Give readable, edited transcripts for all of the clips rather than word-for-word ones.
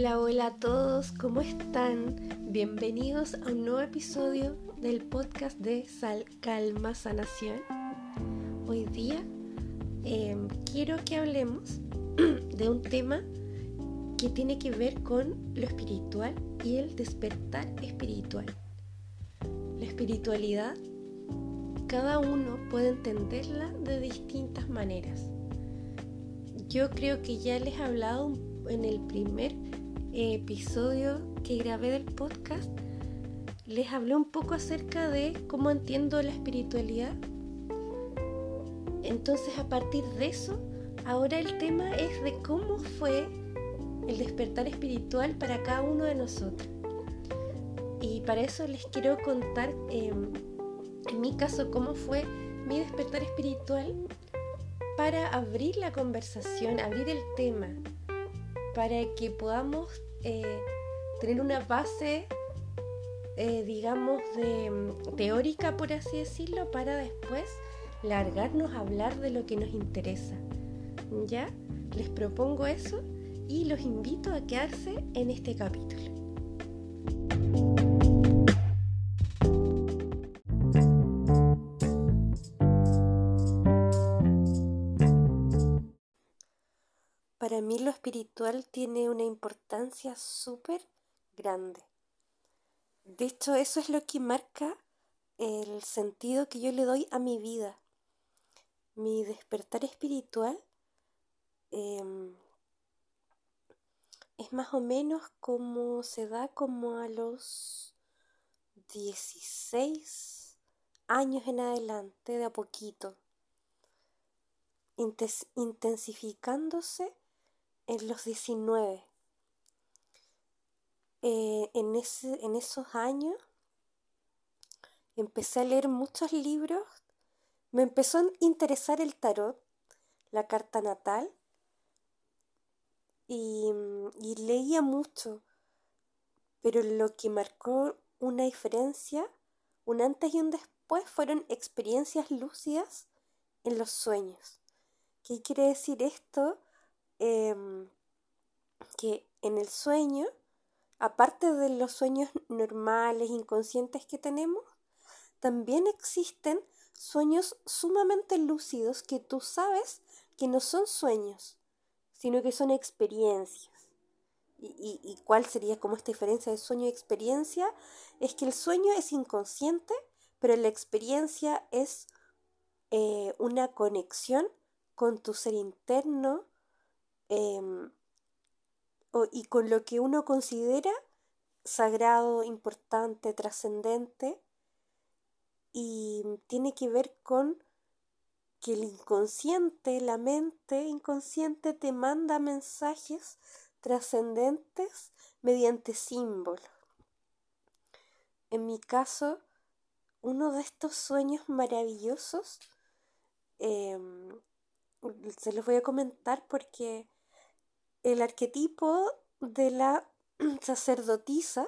Hola, hola a todos, ¿cómo están? Bienvenidos a un nuevo episodio del podcast de Calma Sanación. Hoy día quiero que hablemos de un tema que tiene que ver con lo espiritual y el despertar espiritual. La espiritualidad, cada uno puede entenderla de distintas maneras. Yo creo que ya les he hablado en el primer episodio que grabé del podcast, les hablé un poco acerca de cómo entiendo la espiritualidad. Entonces, a partir de eso, ahora el tema es de cómo fue el despertar espiritual para cada uno de nosotros. Y para eso les quiero contar, en mi caso, cómo fue mi despertar espiritual para abrir la conversación, abrir el tema, para que podamos tener una base, digamos, teórica, por así decirlo, para después largarnos a hablar de lo que nos interesa. ¿Ya? Les propongo eso y los invito a quedarse en este capítulo. Para mí lo espiritual tiene una importancia súper grande. De hecho, eso es lo que marca el sentido que yo le doy a mi vida. Mi despertar espiritual es más o menos como se da como a los 16 años en adelante, de a poquito, intensificándose en los 19. En esos años empecé a leer muchos libros, me empezó a interesar el tarot, la carta natal, y leía mucho, pero lo que marcó una diferencia, un antes y un después, fueron experiencias lúcidas en los sueños. ¿Qué quiere decir esto? Que en el sueño, aparte de los sueños normales, inconscientes que tenemos, también existen sueños sumamente lúcidos que tú sabes que no son sueños, sino que son experiencias. ¿Y cuál sería como esta diferencia de sueño y experiencia? Es que el sueño es inconsciente, pero la experiencia es una conexión con tu ser interno y con lo que uno considera sagrado, importante, trascendente, y tiene que ver con que el inconsciente, la mente inconsciente, te manda mensajes trascendentes mediante símbolos. En mi caso, uno de estos sueños maravillosos, se los voy a comentar porque el arquetipo de la sacerdotisa,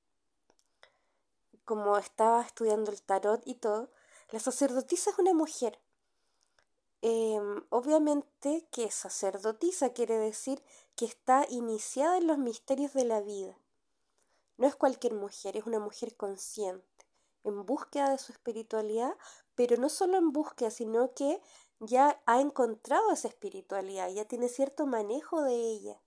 como estaba estudiando el tarot y todo, la sacerdotisa es una mujer. Obviamente que sacerdotisa quiere decir que está iniciada en los misterios de la vida. No es cualquier mujer, es una mujer consciente, en búsqueda de su espiritualidad, pero no solo en búsqueda, sino que ya ha encontrado esa espiritualidad, ya tiene cierto manejo de ella.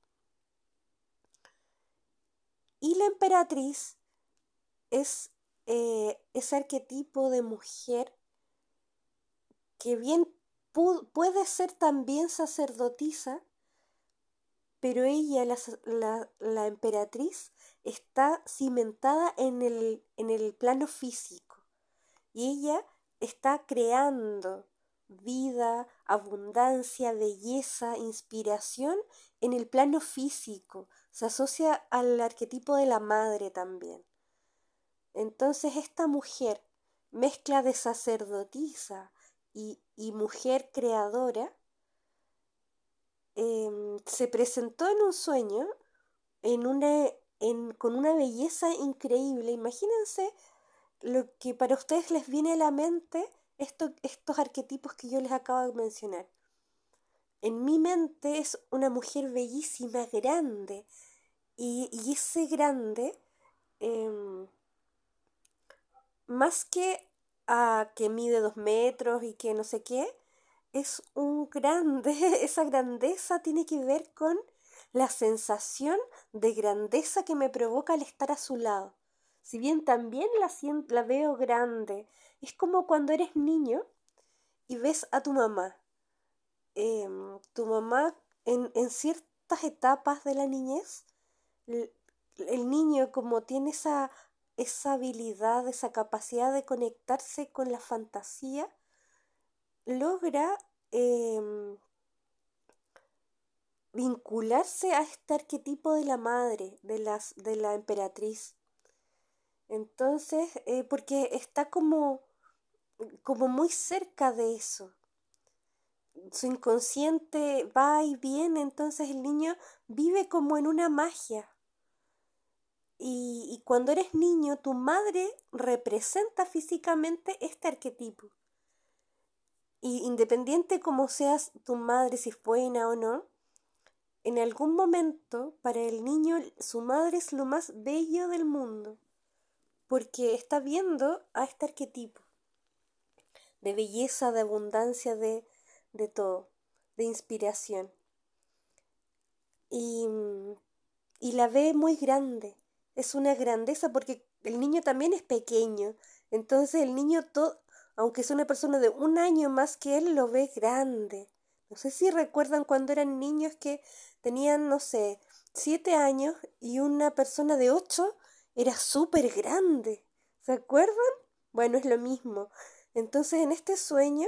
Y la emperatriz es ese arquetipo de mujer que bien puede ser también sacerdotisa, pero ella, la emperatriz, está cimentada en el plano físico. Y ella está creando vida, abundancia, belleza, inspiración en el plano físico. Se asocia al arquetipo de la madre también. Entonces esta mujer, mezcla de sacerdotisa y mujer creadora, se presentó en un sueño con una belleza increíble. Imagínense lo que para ustedes les viene a la mente estos arquetipos que yo les acabo de mencionar. En mi mente es una mujer bellísima, grande, Y ese grande, más que mide 2 metros y que no sé qué, es un grande. Esa grandeza tiene que ver con la sensación de grandeza que me provoca al estar a su lado. Si bien también la veo grande, es como cuando eres niño y ves a tu mamá. Tu mamá en ciertas etapas de la niñez, l- el niño como tiene esa habilidad, esa capacidad de conectarse con la fantasía, logra em, vincularse a este arquetipo de la madre, de la emperatriz. Entonces, porque está como muy cerca de eso. Su inconsciente va y viene, entonces el niño vive como en una magia. Y cuando eres niño, tu madre representa físicamente este arquetipo. Y independiente como seas tu madre, si es buena o no, en algún momento para el niño su madre es lo más bello del mundo, porque está viendo a este arquetipo de belleza, de abundancia, de todo, de inspiración. Y, y la ve muy grande. Es una grandeza porque el niño también es pequeño. Entonces el niño, aunque es una persona de 1 año más que él, lo ve grande. No sé si recuerdan cuando eran niños que tenían, no sé, 7 años y una persona de 8 era súper grande. ¿Se acuerdan? Bueno, es lo mismo. Entonces en este sueño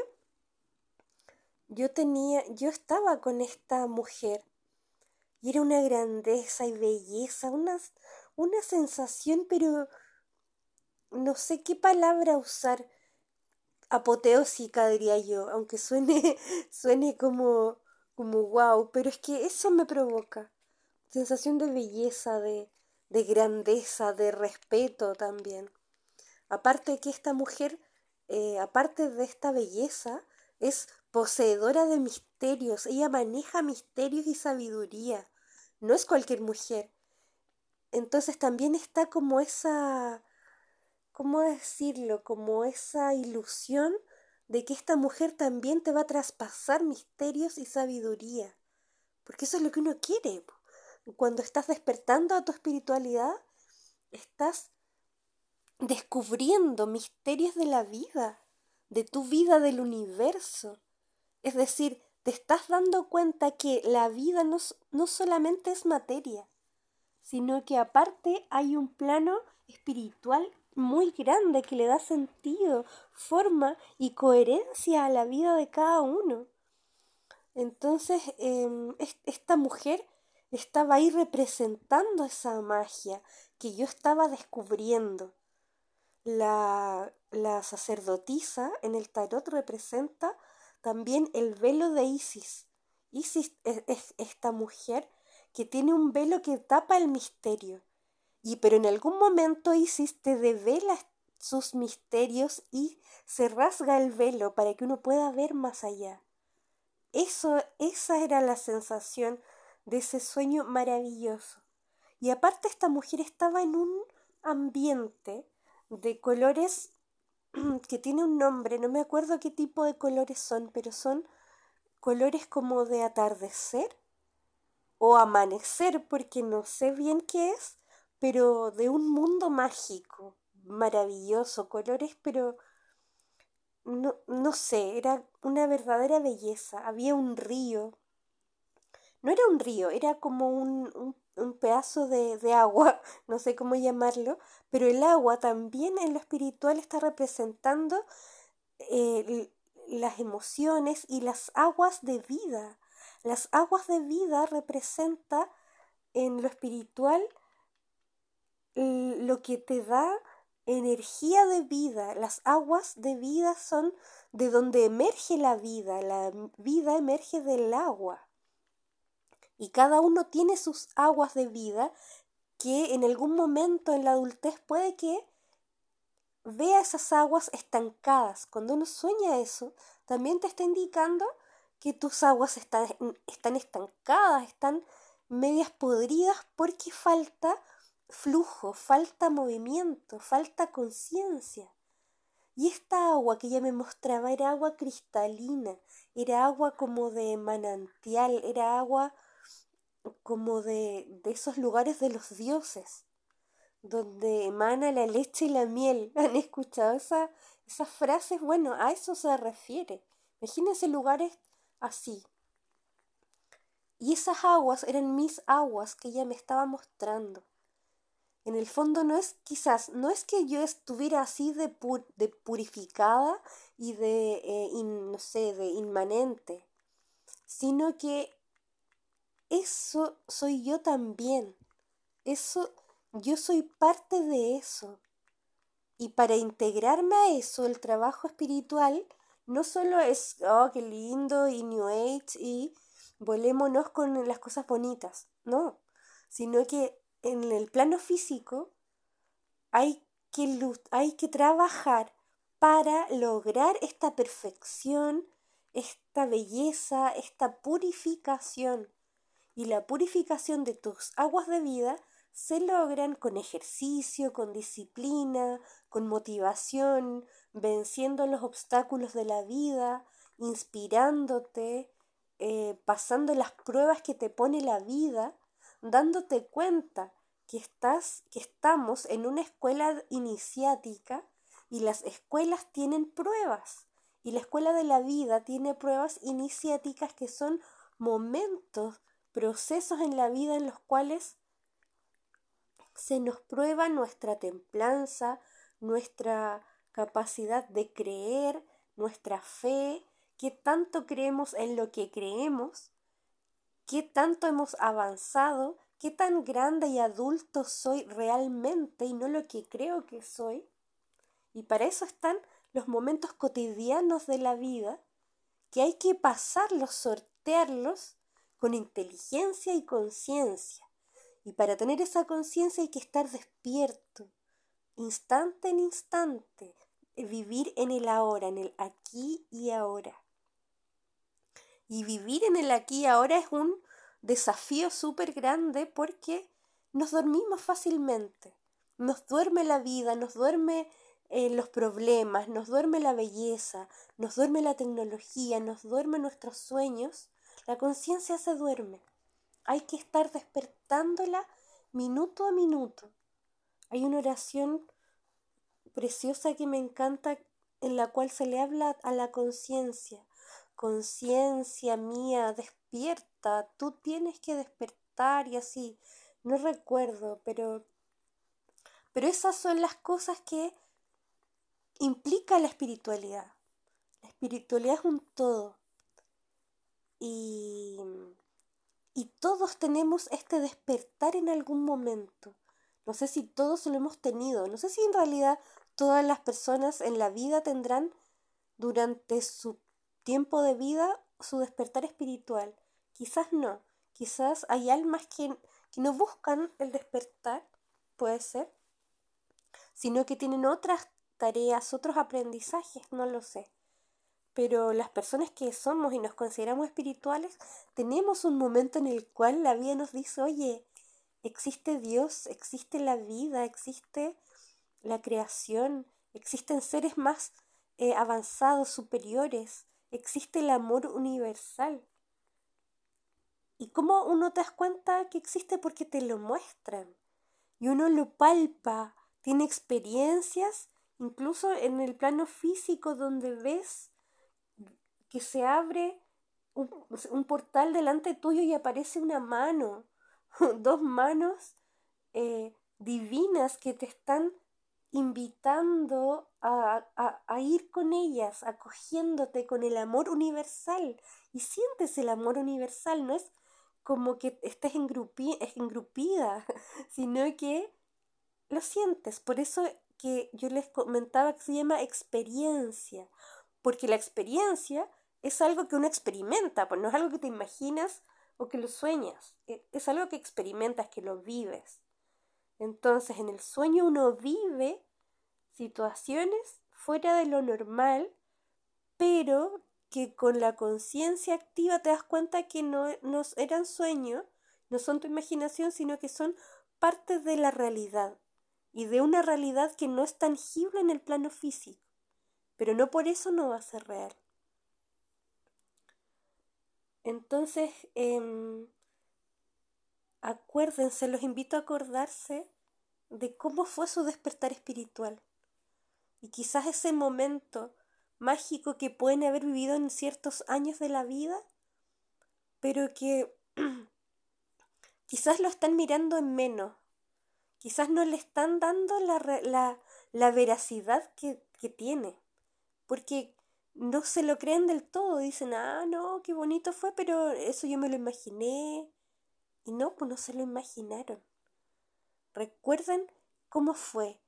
yo estaba con esta mujer y era una grandeza y belleza, una sensación, pero no sé qué palabra usar, apoteósica diría yo, aunque suene como wow, pero es que eso me provoca, sensación de belleza, de grandeza, de respeto también. Aparte que esta mujer, aparte de esta belleza, es poseedora de misterios, ella maneja misterios y sabiduría, no es cualquier mujer. Entonces también está como ¿cómo decirlo? Como esa ilusión de que esta mujer también te va a traspasar misterios y sabiduría. Porque eso es lo que uno quiere. Cuando estás despertando a tu espiritualidad, estás descubriendo misterios de la vida, de tu vida, del universo. Es decir, te estás dando cuenta que la vida no solamente es materia, sino que aparte hay un plano espiritual muy grande que le da sentido, forma y coherencia a la vida de cada uno. Entonces, esta mujer estaba ahí representando esa magia que yo estaba descubriendo. La sacerdotisa en el tarot representa también el velo de Isis. Isis es esta mujer que tiene un velo que tapa el misterio. Pero en algún momento Isis te devela sus misterios y se rasga el velo para que uno pueda ver más allá. Esa era la sensación de ese sueño maravilloso. Y aparte esta mujer estaba en un ambiente de colores que tiene un nombre, no me acuerdo qué tipo de colores son, pero son colores como de atardecer o amanecer, porque no sé bien qué es, pero de un mundo mágico, maravilloso, colores, pero no sé, era una verdadera belleza. Había un río, no era un río, era como un pedazo de agua, no sé cómo llamarlo, pero el agua también en lo espiritual está representando las emociones y las aguas de vida. Las aguas de vida representa en lo espiritual lo que te da energía de vida. Las aguas de vida son de donde emerge la vida emerge del agua. Y cada uno tiene sus aguas de vida que en algún momento en la adultez puede que vea esas aguas estancadas. Cuando uno sueña eso, también te está indicando que tus aguas están estancadas, están medias podridas porque falta flujo, falta movimiento, falta conciencia. Y esta agua que ella me mostraba era agua cristalina, era agua como de manantial, era agua como de esos lugares de los dioses, donde emana la leche y la miel. ¿Han escuchado esas frases? Bueno, a eso se refiere. Imagínense lugares así. Y esas aguas eran mis aguas que ella me estaba mostrando. En el fondo no es que yo estuviera así de purificada y no sé, de inmanente, sino que eso soy yo también. Eso, yo soy parte de eso. Y para integrarme a eso, el trabajo espiritual no solo es, oh, qué lindo, y New Age, y volémonos con las cosas bonitas, no, sino que en el plano físico hay que trabajar para lograr esta perfección, esta belleza, esta purificación. Y la purificación de tus aguas de vida se logran con ejercicio, con disciplina, con motivación, venciendo los obstáculos de la vida, inspirándote, pasando las pruebas que te pone la vida, dándote cuenta que estamos en una escuela iniciática y las escuelas tienen pruebas. Y la escuela de la vida tiene pruebas iniciáticas que son momentos, procesos en la vida en los cuales se nos prueba nuestra templanza, nuestra capacidad de creer, nuestra fe, qué tanto creemos en lo que creemos, qué tanto hemos avanzado, qué tan grande y adulto soy realmente y no lo que creo que soy. Y para eso están los momentos cotidianos de la vida, que hay que pasarlos, sortearlos con inteligencia y conciencia. Y para tener esa conciencia hay que estar despierto, instante en instante, vivir en el ahora, en el aquí y ahora. Y vivir en el aquí y ahora es un desafío súper grande porque nos dormimos fácilmente. Nos duerme la vida, nos duerme los problemas, nos duerme la belleza, nos duerme la tecnología, nos duermen nuestros sueños. La conciencia se duerme. Hay que estar despertándola minuto a minuto. Hay una oración preciosa que me encanta en la cual se le habla a la conciencia. Conciencia mía, despierta, tú tienes que despertar y así. No recuerdo, pero esas son las cosas que implica la espiritualidad. La espiritualidad es un todo. Y todos tenemos este despertar en algún momento. No sé si todos lo hemos tenido. No sé si en realidad todas las personas en la vida tendrán durante su tiempo de vida su despertar espiritual. Quizás no. Quizás hay almas que no buscan el despertar, puede ser, sino que tienen otras tareas, otros aprendizajes, no lo sé. Pero las personas que somos y nos consideramos espirituales, tenemos un momento en el cual la vida nos dice, oye, existe Dios, existe la vida, existe la creación, existen seres más avanzados, superiores, existe el amor universal. ¿Y cómo uno te das cuenta que existe? Porque te lo muestran. Y uno lo palpa, tiene experiencias, incluso en el plano físico, donde ves que se abre un portal delante tuyo y aparece una mano, dos manos divinas que te están invitando a ir con ellas, acogiéndote con el amor universal. Y sientes el amor universal, no es como que estés engrupida, sino que lo sientes. Por eso que yo les comentaba que se llama experiencia, porque la experiencia es algo que uno experimenta, pues no es algo que te imaginas o que lo sueñas, es algo que experimentas, que lo vives. Entonces, en el sueño uno vive situaciones fuera de lo normal, pero que con la conciencia activa te das cuenta que no eran sueños, no son tu imaginación, sino que son parte de la realidad y de una realidad que no es tangible en el plano físico, pero no por eso no va a ser real. Entonces, acuérdense, los invito a acordarse de cómo fue su despertar espiritual. Y quizás ese momento mágico que pueden haber vivido en ciertos años de la vida, pero que quizás lo están mirando en menos. Quizás no le están dando la veracidad que tiene. Porque no se lo creen del todo. Dicen, ah, no, qué bonito fue, pero eso yo me lo imaginé. Y no, pues no se lo imaginaron. Recuerden cómo fue.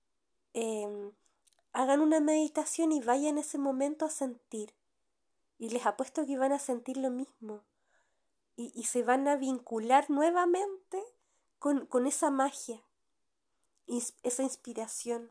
Hagan una meditación y vayan ese momento a sentir. Y les apuesto que van a sentir lo mismo. Y se van a vincular nuevamente con esa magia, esa inspiración.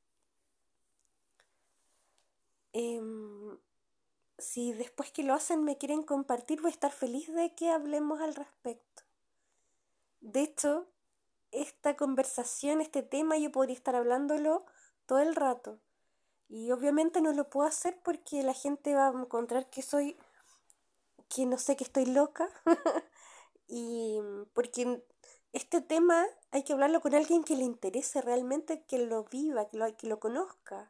Si después que lo hacen me quieren compartir, voy a estar feliz de que hablemos al respecto. De hecho, esta conversación, este tema, yo podría estar hablándolo todo el rato. Y obviamente no lo puedo hacer porque la gente va a encontrar que no sé, que estoy loca. Y porque este tema hay que hablarlo con alguien que le interese realmente, que lo viva, que lo conozca.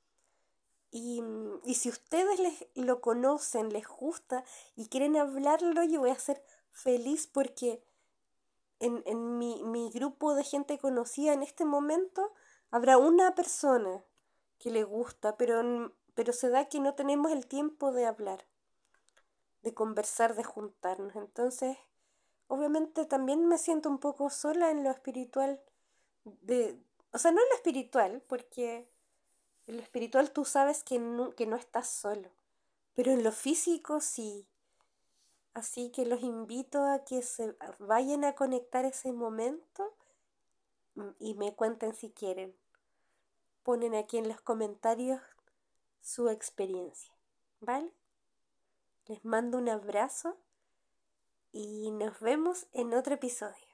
Y si ustedes lo conocen, les gusta y quieren hablarlo, yo voy a ser feliz porque en mi grupo de gente conocida en este momento habrá una persona que le gusta, pero se da que no tenemos el tiempo de hablar, de conversar, de juntarnos. Entonces, obviamente también me siento un poco sola en lo espiritual, o sea, no en lo espiritual, porque en lo espiritual tú sabes que no estás solo, pero en lo físico sí. Así que los invito a que se vayan a conectar ese momento y me cuenten si quieren. Ponen aquí en los comentarios su experiencia, ¿vale? Les mando un abrazo y nos vemos en otro episodio.